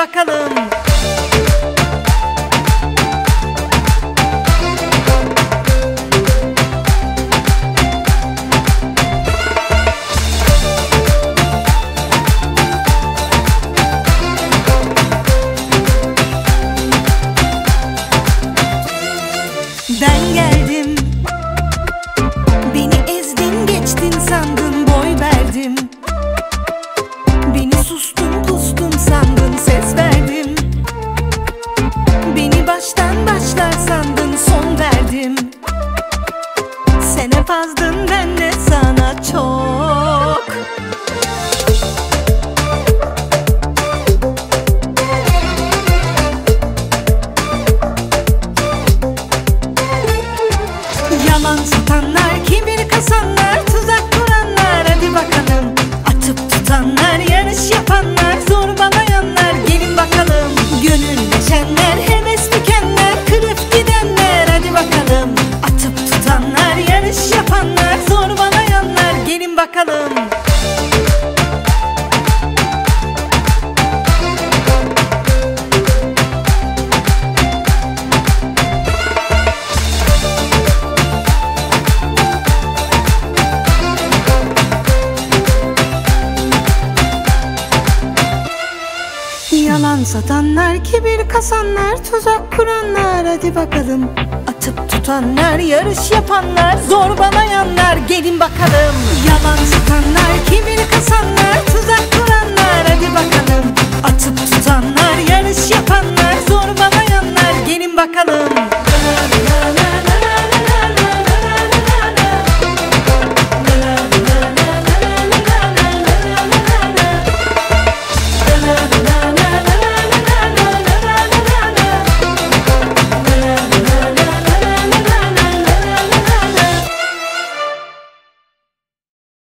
bakalım. Ben geldim, beni ezdin geçtin sandın, boy verdim. Beni sustum pustum sandın, ses verdim. Beni baştan başlar sandın, son verdim. Sen hep azdın, ben de sana çok. Yalan satanlar, kibir kasanlar, tuzak kuranlar, hadi bakalım. Atıp tutanlar, yarış yapanlar, zorbalayanlar, gelin bakalım. Gönül deşenler, heves tükenler, kırıp gidenler, hadi bakalım. Atıp tutanlar, yarış yapanlar, zorbalayanlar, gelin bakalım. Yalan satanlar, kibir kasanlar, tuzak kuranlar, hadi bakalım. Atıp tutanlar, yarış yapanlar, zorbalayanlar, gelin bakalım. Yalan satanlar, kibir kasanlar, tuzak kuranlar, hadi bakalım.